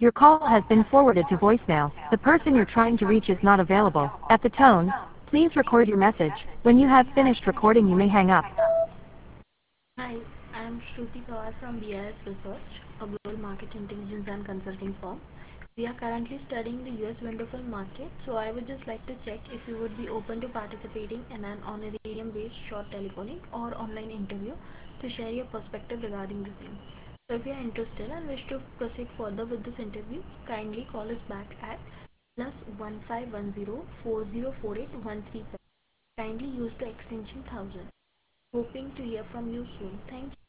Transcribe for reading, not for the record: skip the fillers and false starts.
Your call has been forwarded to voicemail. The person you're trying to reach is not available. At the tone, please record your message. When you have finished recording, you may hang up. Hi, I am Shruti Pawar from BIS Research, a global market intelligence and consulting firm. We are currently studying the US wonderful market, so I would just like to check if you would be open to participating in an honorarium-based short telephonic or online interview to share your perspective regarding the same. So if you are interested and wish to proceed further with this interview, kindly call us back at +1510 4048 137. Kindly use the extension 1000. Hoping to hear from you soon. Thank you.